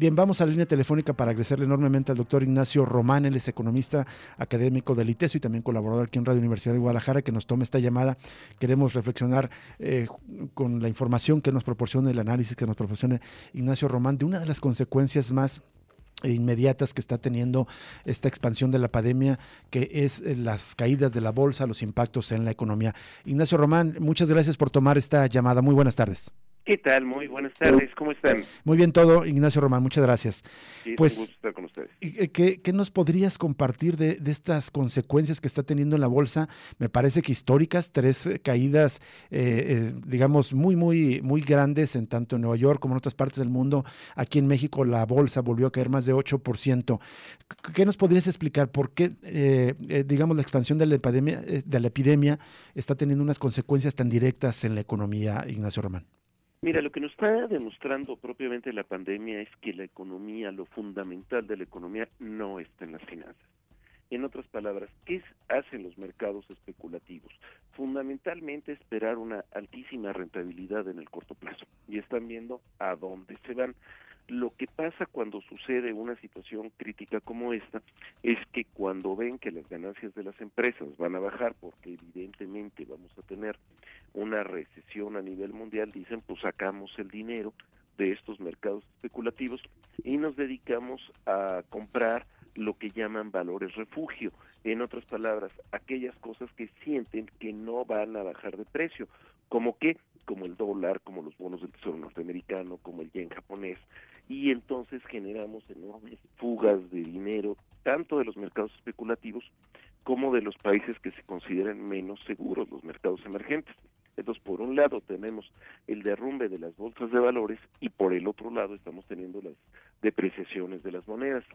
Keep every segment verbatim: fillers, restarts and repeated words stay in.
Bien, vamos a la línea telefónica para agradecerle enormemente al doctor Ignacio Román. Él es economista académico del ITESO y también colaborador aquí en Radio Universidad de Guadalajara, que nos tome esta llamada. Queremos reflexionar eh, con la información que nos proporciona, el análisis que nos proporciona Ignacio Román, de una de las consecuencias más inmediatas que está teniendo esta expansión de la pandemia, que es las caídas de la bolsa, los impactos en la economía. Ignacio Román, muchas gracias por tomar esta llamada. Muy buenas tardes. ¿Qué tal? Muy buenas tardes, ¿cómo están? Muy bien todo, Ignacio Román, muchas gracias. Sí, es pues, un gusto estar con ustedes. ¿qué, qué nos podrías compartir de, de estas consecuencias que está teniendo en la bolsa? Me parece que históricas, tres caídas, eh, eh, digamos, muy, muy, muy grandes, en tanto en Nueva York como en otras partes del mundo. Aquí en México la bolsa volvió a caer más de ocho por ciento. ¿Qué nos podrías explicar por qué, eh, eh, digamos, la expansión de la epidemia, de la epidemia está teniendo unas consecuencias tan directas en la economía, Ignacio Román? Mira, lo que nos está demostrando propiamente la pandemia es que la economía, lo fundamental de la economía, no está en las finanzas. En otras palabras, ¿qué hacen los mercados especulativos? Fundamentalmente esperar una altísima rentabilidad en el corto plazo. Y están viendo a dónde se van. Lo que pasa cuando sucede una situación crítica como esta es que cuando ven que las ganancias de las empresas van a bajar, porque evidentemente vamos a tener una recesión a nivel mundial, dicen, pues sacamos el dinero de estos mercados especulativos y nos dedicamos a comprar lo que llaman valores refugio. En otras palabras, aquellas cosas que sienten que no van a bajar de precio, como que como el dólar, como los bonos del Tesoro norteamericano, como el yen japonés, y entonces generamos enormes fugas de dinero, tanto de los mercados especulativos como de los países que se consideran menos seguros, los mercados emergentes. Entonces, por un lado tenemos el derrumbe de las bolsas de valores y por el otro lado estamos teniendo las depreciaciones de las monedas.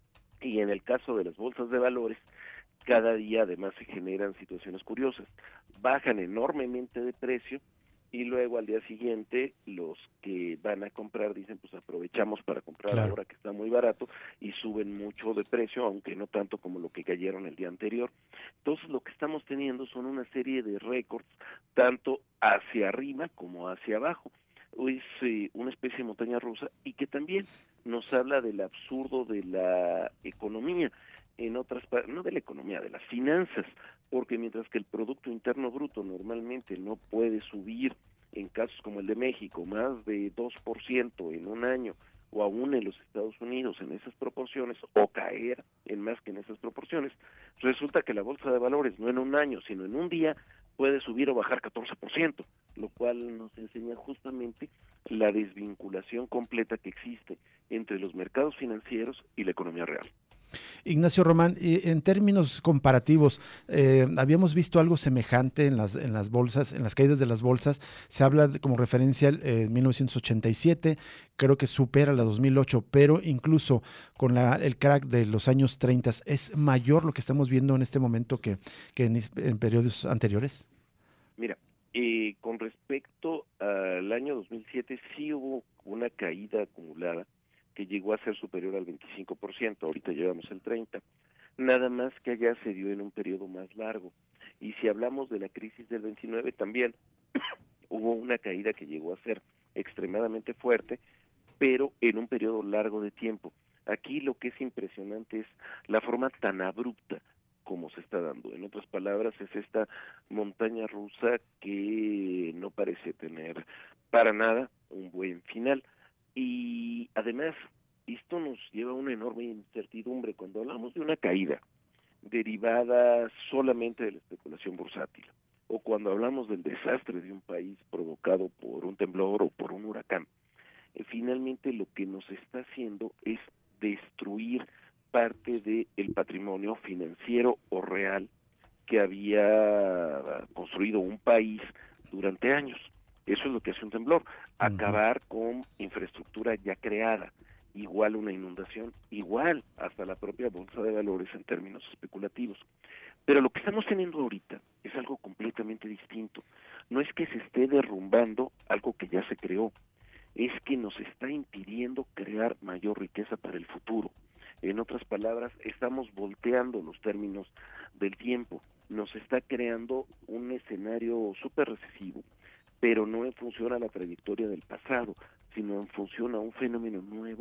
Y en el caso de las bolsas de valores, cada día además se generan situaciones curiosas. Bajan enormemente de precio y luego al día siguiente los que van a comprar dicen, pues aprovechamos para comprar Claro. ahora que está muy barato, y suben mucho de precio, aunque no tanto como lo que cayeron el día anterior. Entonces lo que estamos teniendo son una serie de récords, tanto hacia arriba como hacia abajo. Es eh, una especie de montaña rusa y que también nos habla del absurdo de la economía, en otras no de la economía, de las finanzas, porque mientras que el Producto Interno Bruto normalmente no puede subir en casos como el de México más de dos por ciento en un año, o aún en los Estados Unidos en esas proporciones, o caer en más que en esas proporciones, resulta que la bolsa de valores no en un año, sino en un día puede subir o bajar catorce por ciento, lo cual nos enseña justamente la desvinculación completa que existe entre los mercados financieros y la economía real. Ignacio Román, en términos comparativos, eh, habíamos visto algo semejante en las, en las bolsas, en las caídas de las bolsas. Se habla de, como referencia en eh, mil novecientos ochenta y siete, creo que supera la dos mil ocho, pero incluso con la, el crack de los años treinta, ¿es mayor lo que estamos viendo en este momento que, que en, en periodos anteriores? Mira, eh, con respecto al año dos mil siete, sí hubo una caída acumulada que llegó a ser superior al veinticinco por ciento, ahorita llevamos el treinta por ciento, nada más que allá se dio en un periodo más largo. Y si hablamos de la crisis del veintinueve, también hubo una caída que llegó a ser extremadamente fuerte, pero en un periodo largo de tiempo. Aquí lo que es impresionante es la forma tan abrupta como se está dando. En otras palabras, es esta montaña rusa que no parece tener para nada un buen final. Y además, esto nos lleva a una enorme incertidumbre cuando hablamos de una caída derivada solamente de la especulación bursátil, o cuando hablamos del desastre de un país provocado por un temblor o por un huracán. Eh, finalmente lo que nos está haciendo es destruir parte del patrimonio financiero o real que había construido un país durante años. Eso es lo que hace un temblor, acabar con infraestructura ya creada, igual una inundación, igual hasta la propia bolsa de valores en términos especulativos. Pero lo que estamos teniendo ahorita es algo completamente distinto. No es que se esté derrumbando algo que ya se creó, es que nos está impidiendo crear mayor riqueza para el futuro. En otras palabras, estamos volteando los términos del tiempo, nos está creando un escenario súper recesivo, pero no en función a la trayectoria del pasado, sino en función a un fenómeno nuevo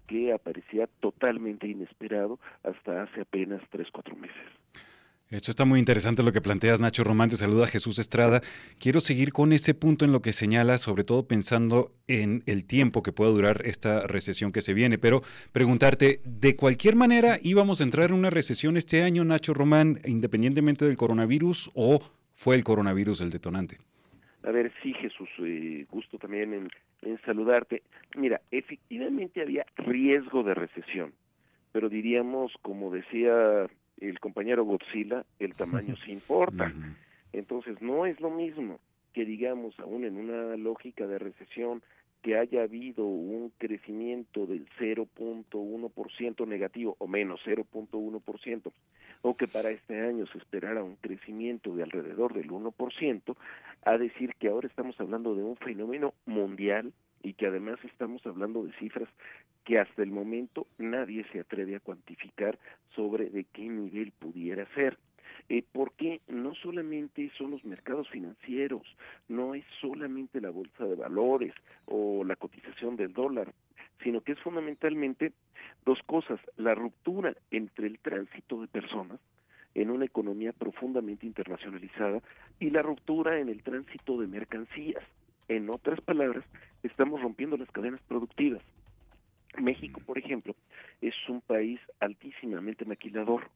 que aparecía totalmente inesperado hasta hace apenas tres, cuatro meses. Esto está muy interesante lo que planteas, Nacho Román. Te saluda Jesús Estrada. Quiero seguir con ese punto en lo que señalas, sobre todo pensando en el tiempo que pueda durar esta recesión que se viene, pero preguntarte, ¿de cualquier manera íbamos a entrar en una recesión este año, Nacho Román, independientemente del coronavirus, o fue el coronavirus el detonante? A ver, sí, Jesús, eh, gusto también en, en saludarte. Mira, efectivamente había riesgo de recesión, pero diríamos, como decía el compañero Godzilla, el tamaño sí importa. Uh-huh. Entonces, no es lo mismo que digamos, aún en una lógica de recesión, que haya habido un crecimiento del cero punto uno por ciento negativo o menos cero punto uno por ciento, o que para este año se esperara un crecimiento de alrededor del uno por ciento, a decir que ahora estamos hablando de un fenómeno mundial y que además estamos hablando de cifras que hasta el momento nadie se atreve a cuantificar sobre de qué nivel pudiera ser. Eh, porque no solamente son los mercados financieros, no es solamente la bolsa de valores o la cotización del dólar, sino que es fundamentalmente dos cosas: la ruptura entre el tránsito de personas en una economía profundamente internacionalizada y la ruptura en el tránsito de mercancías. En otras palabras, estamos rompiendo las cadenas productivas. México, por ejemplo, es un país altísimamente maquilador.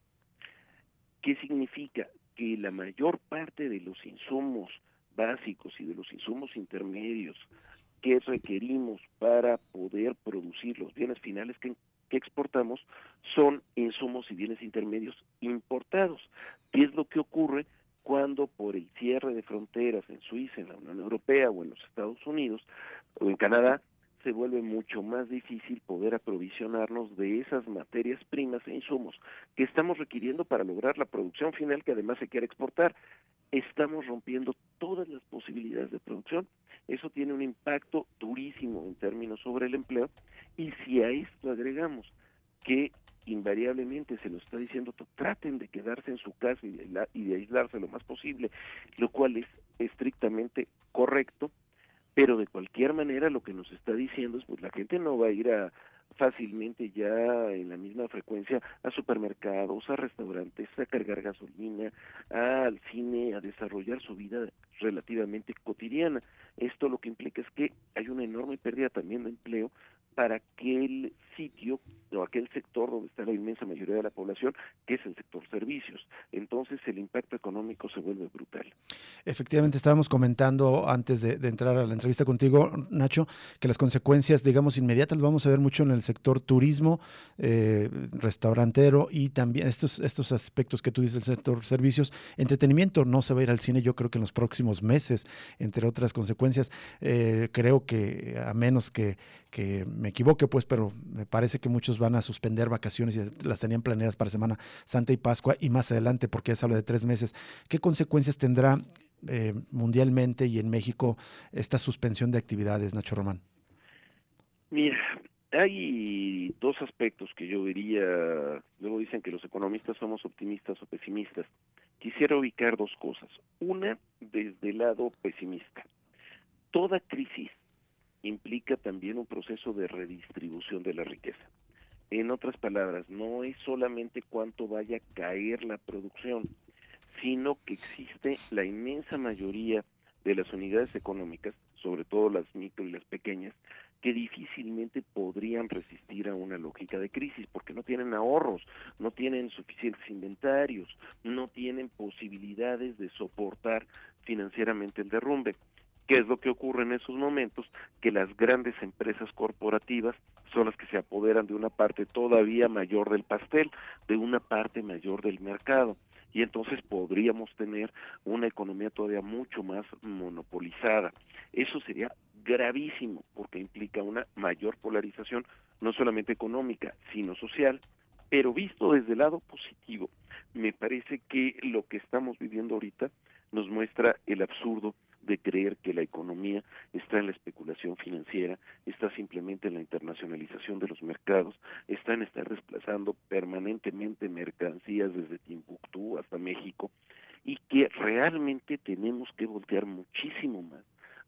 ¿Qué significa? Que la mayor parte de los insumos básicos y de los insumos intermedios que requerimos para poder producir los bienes finales que, que exportamos son insumos y bienes intermedios importados. ¿Qué es lo que ocurre cuando por el cierre de fronteras en Suiza, en la Unión Europea o en los Estados Unidos o en Canadá se vuelve mucho más difícil poder aprovisionarnos de esas materias primas e insumos que estamos requiriendo para lograr la producción final que además se quiere exportar? Estamos rompiendo todas las posibilidades de producción. Eso tiene un impacto durísimo en términos sobre el empleo, y si a esto agregamos que invariablemente se lo está diciendo, traten de quedarse en su casa y de, y de aislarse lo más posible, lo cual es estrictamente correcto, pero de cualquier manera lo que nos está diciendo es pues la gente no va a ir a fácilmente ya en la misma frecuencia a supermercados, a restaurantes, a cargar gasolina, al cine, a desarrollar su vida relativamente cotidiana. Esto lo que implica es que hay una enorme pérdida también de empleo para aquel sitio o aquel sector donde está la inmensa mayoría de la población, que es el sector servicios. Entonces el impacto económico se vuelve brutal. Efectivamente, estábamos comentando antes de, de entrar a la entrevista contigo, Nacho, que las consecuencias, digamos, inmediatas las vamos a ver mucho en el sector turismo, eh, restaurantero, y también estos, estos aspectos que tú dices del sector servicios. Entretenimiento no se va a ir al cine, yo creo que en los próximos meses, entre otras consecuencias. Eh, creo que, a menos que, que me equivoque, pues, pero me parece que muchos van a suspender vacaciones y las tenían planeadas para Semana Santa y Pascua y más adelante, porque ya se habla de tres meses. ¿Qué consecuencias tendrá eh, mundialmente y en México esta suspensión de actividades, Nacho Román? Mira, hay dos aspectos que yo diría. Luego dicen que los economistas somos optimistas o pesimistas. Quisiera ubicar dos cosas. Una, desde el lado pesimista. Toda crisis implica también un proceso de redistribución de la riqueza. En otras palabras, no es solamente cuánto vaya a caer la producción, sino que existe la inmensa mayoría de las unidades económicas, sobre todo las micro y las pequeñas, que difícilmente podrían resistir a una lógica de crisis, porque no tienen ahorros, no tienen suficientes inventarios, no tienen posibilidades de soportar financieramente el derrumbe. ¿Qué es lo que ocurre en esos momentos? Que las grandes empresas corporativas son las que se apoderan de una parte todavía mayor del pastel, de una parte mayor del mercado, y entonces podríamos tener una economía todavía mucho más monopolizada. Eso sería gravísimo porque implica una mayor polarización, no solamente económica, sino social. Pero visto desde el lado positivo, me parece que lo que estamos viviendo ahorita nos muestra el absurdo de creer que la economía está en la especulación financiera, está simplemente en la internacionalización de los mercados, está en estar desplazando permanentemente mercancías desde Timbuktu hasta México, y que realmente tenemos que voltear muchísimo más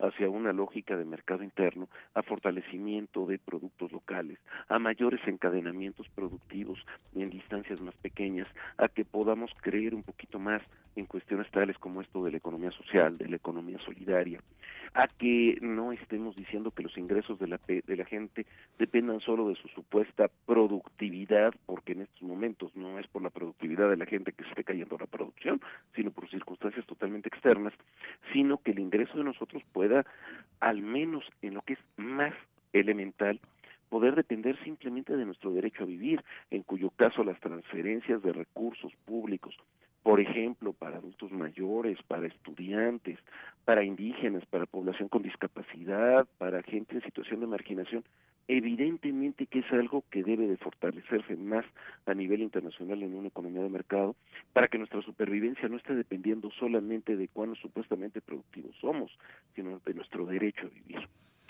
hacia una lógica de mercado interno, a fortalecimiento de productos locales, a mayores encadenamientos productivos en distancias más pequeñas, a que podamos creer un poquito más en cuestiones tales como esto de la economía social, de la economía solidaria, a que no estemos diciendo que los ingresos de la, de la gente dependan solo de su supuesta productividad, porque en estos momentos no es por la productividad de la gente que se esté cayendo la producción, sino por circunstancias totalmente externas, sino que el ingreso de nosotros pueda, al menos en lo que es más elemental, poder depender simplemente de nuestro derecho a vivir, en cuyo caso las transferencias de recursos públicos, por ejemplo, para adultos mayores, para estudiantes, para indígenas, para población con discapacidad, para gente en situación de marginación, evidentemente que es algo que debe de fortalecerse más a nivel internacional en una economía de mercado, para que nuestra supervivencia no esté dependiendo solamente de cuán supuestamente productivos somos, sino de nuestro derecho a vivir.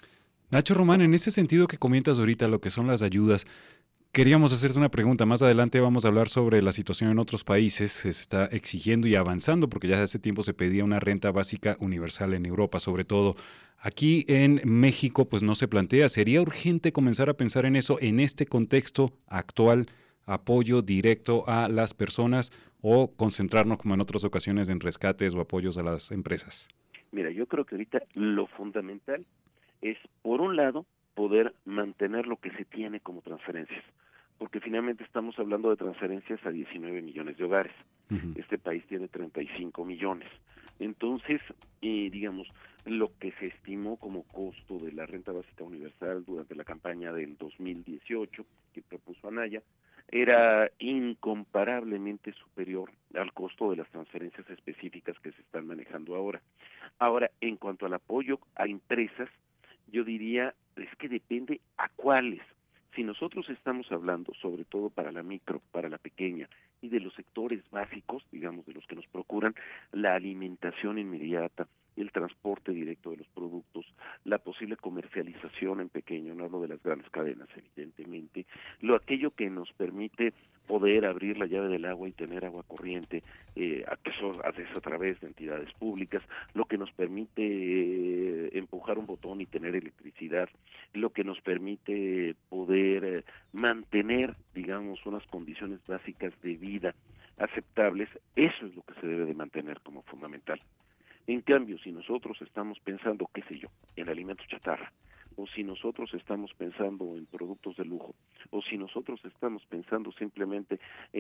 Nacho Román, en ese sentido que comentas ahorita, lo que son las ayudas, queríamos hacerte una pregunta. Más adelante vamos a hablar sobre la situación en otros países. Se está exigiendo y avanzando, porque ya hace tiempo se pedía una renta básica universal en Europa, sobre todo. Aquí en México, pues no se plantea. ¿Sería urgente comenzar a pensar en eso en este contexto actual, apoyo directo a las personas, o concentrarnos, como en otras ocasiones, en rescates o apoyos a las empresas? Mira, yo creo que ahorita lo fundamental es, por un lado, poder mantener lo que se tiene como transferencias, porque finalmente estamos hablando de transferencias a diecinueve millones de hogares. Uh-huh. Este país tiene treinta y cinco millones. Entonces, eh, digamos, lo que se estimó como costo de la renta básica universal durante la campaña del dos mil dieciocho que propuso Anaya era incomparablemente superior al costo de las transferencias específicas que se están manejando ahora. Ahora, en cuanto al apoyo a empresas, yo diría, es que depende a cuáles. Si nosotros estamos hablando, sobre todo para la micro, para la pequeña, y de los sectores básicos, digamos, de los que nos procuran la alimentación inmediata, el transporte directo de los productos, la posible comercialización en pequeño, no hablo de las grandes cadenas, evidentemente, lo aquello que nos permite poder abrir la llave del agua y tener agua corriente, eh, a que eso hace a través de entidades públicas, lo que nos permite eh, empujar un botón y tener electricidad, lo que nos permite poder eh, mantener, digamos, unas condiciones básicas de vida aceptables, eso es lo que se debe de mantener como fundamental. En cambio, si nosotros estamos pensando, qué sé yo, en alimentos chatarra, o si nosotros estamos pensando en productos de lujo, o si nosotros estamos pensando simplemente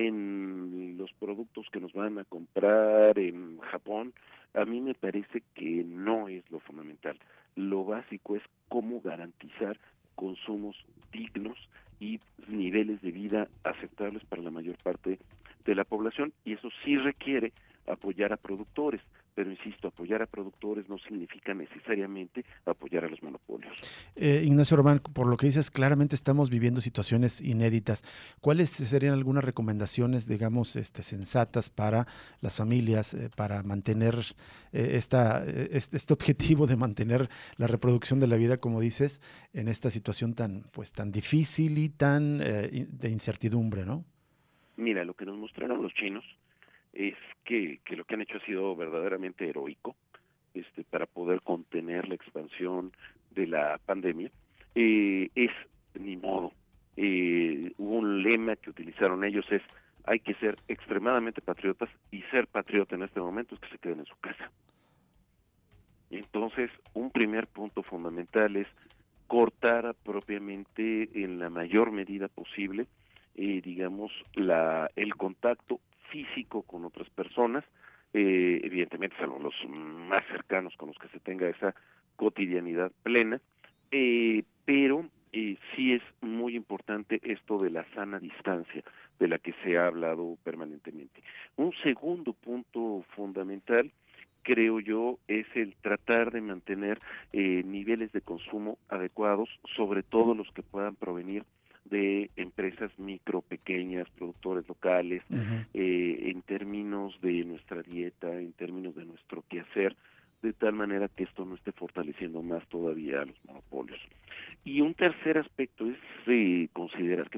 en los productos que nos van a comprar en Japón, a mí me parece que no es lo fundamental. Lo básico es cómo garantizar consumos dignos y niveles de vida aceptables para la mayor parte de la población, y eso sí requiere apoyar a productores. Pero insisto, apoyar a productores no significa necesariamente apoyar a los monopolios. Eh, Ignacio Román, por lo que dices, claramente estamos viviendo situaciones inéditas. ¿Cuáles serían algunas recomendaciones, digamos, este, sensatas para las familias, eh, para mantener eh, esta, eh, este, este objetivo de mantener la reproducción de la vida, como dices, en esta situación tan, pues, tan difícil y tan eh, de incertidumbre, ¿no? Mira, lo que nos mostraron los chinos es que, que lo que han hecho ha sido verdaderamente heroico este, para poder contener la expansión de la pandemia. Eh, es, ni modo, eh, hubo un lema que utilizaron ellos, es hay que ser extremadamente patriotas, y ser patriota en este momento es que se queden en su casa. Entonces, un primer punto fundamental es cortar propiamente en la mayor medida posible, eh, digamos, la el contacto físico con otras personas, eh, evidentemente salvo los más cercanos con los que se tenga esa cotidianidad plena, eh, pero eh, sí es muy importante esto de la sana distancia, de la que se ha hablado permanentemente. Un segundo punto fundamental, creo yo, es el tratar de mantener eh, niveles de consumo adecuados, sobre todo los que puedan provenir de empresas micro, pequeñas, productores locales, uh-huh. eh, en términos de nuestra dieta, en términos de nuestro quehacer, de tal manera que esto no esté fortaleciendo más todavía a los monopolios. Y un tercer aspecto es eh, considerar que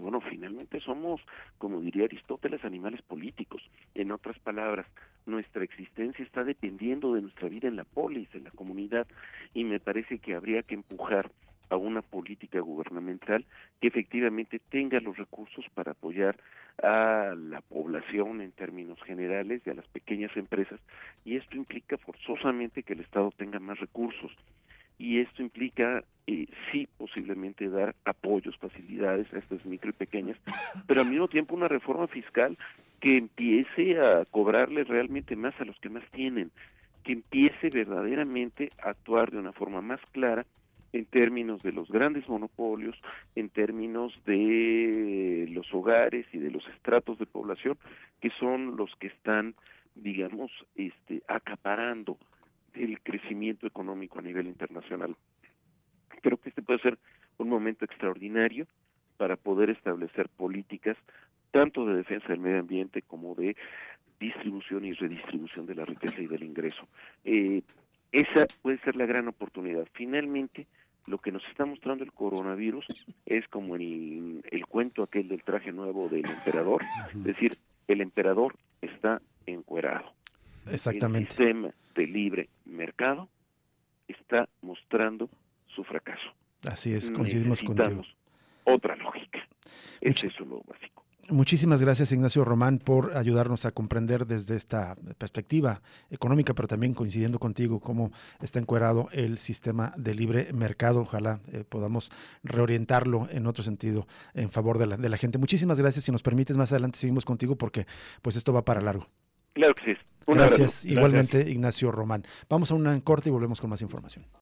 bueno, finalmente somos, como diría Aristóteles, animales políticos. En otras palabras, nuestra existencia está dependiendo de nuestra vida en la polis, en la comunidad, y me parece que habría que empujar a una política gubernamental que efectivamente tenga los recursos para apoyar a la población en términos generales y a las pequeñas empresas, y esto implica forzosamente que el Estado tenga más recursos, y esto implica eh, sí posiblemente dar apoyos, facilidades a estas micro y pequeñas, pero al mismo tiempo una reforma fiscal que empiece a cobrarle realmente más a los que más tienen, que empiece verdaderamente a actuar de una forma más clara en términos de los grandes monopolios, en términos de los hogares y de los estratos de población, que son los que están, digamos, este, acaparando el crecimiento económico a nivel internacional. Creo que este puede ser un momento extraordinario para poder establecer políticas tanto de defensa del medio ambiente como de distribución y redistribución de la riqueza y del ingreso. Eh, esa puede ser la gran oportunidad. Finalmente, lo que nos está mostrando el coronavirus es como el, el cuento aquel del traje nuevo del emperador, es decir, el emperador está encuerado. Exactamente. El sistema de libre mercado está mostrando su fracaso. Así es, coincidimos contigo. Otra lógica. Much- Es eso lo básico. Muchísimas gracias, Ignacio Román, por ayudarnos a comprender desde esta perspectiva económica, pero también coincidiendo contigo cómo está encuerado el sistema de libre mercado. Ojalá eh, podamos reorientarlo en otro sentido en favor de la, de la gente. Muchísimas gracias. Si nos permites, más adelante seguimos contigo porque pues esto va para largo. Claro que sí. Un Gracias. abrazo. Igualmente, Gracias. Ignacio Román. Vamos a un corte y volvemos con más información.